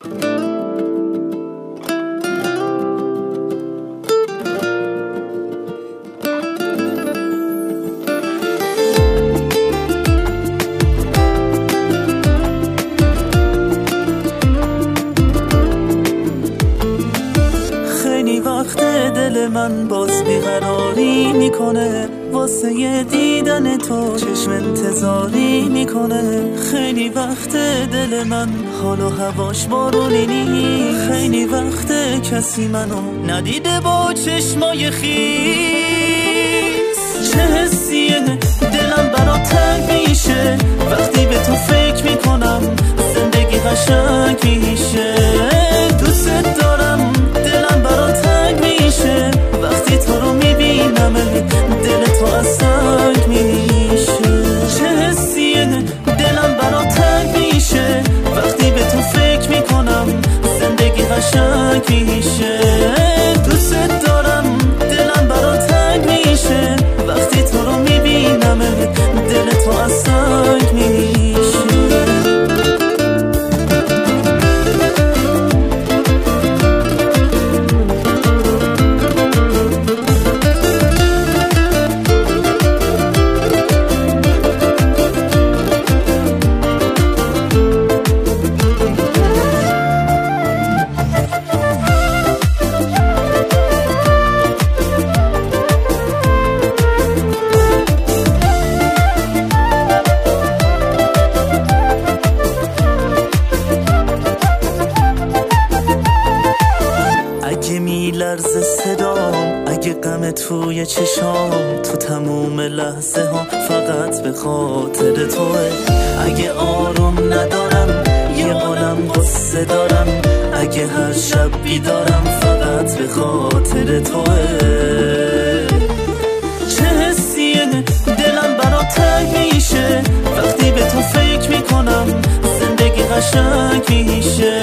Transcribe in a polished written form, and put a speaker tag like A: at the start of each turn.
A: خیلی وقت دل من باز بیقراری میکنه، واسه یه دیدن تو چشم انتظاری میکنه. خیلی وقت دل من حال و هواش بارونی نی، خیلی وقت کسی منو ندیده با چشمای خیس. چه حسیه دلم برات تنگ میشه وقتی به تو فکر میکنم، زندگی قشنگ میشه. دوست دارم دلم برات تنگ میشه وقتی تو رو میبینم، دل تو از سنگ میشه. چه حسیه دلم برات تنگ میشه وقتی به تو فکر میکنم، زندگی قشنگ میشه. دوست دارم دلم برات تنگ میشه وقتی تو رو میبینم، دل تو از سنگ میشه. اگه میلرزه صدام، اگه غم توی چشام، تو تموم لحظه ها فقط به خاطر توه. اگه آروم ندارم یه عالم غصه دارم، اگه هر شب بیدارم فقط به خاطر توه. چه حسیه دلم برات تنگ میشه وقتی به تو فکر میکنم، زندگی قشنگ میشه.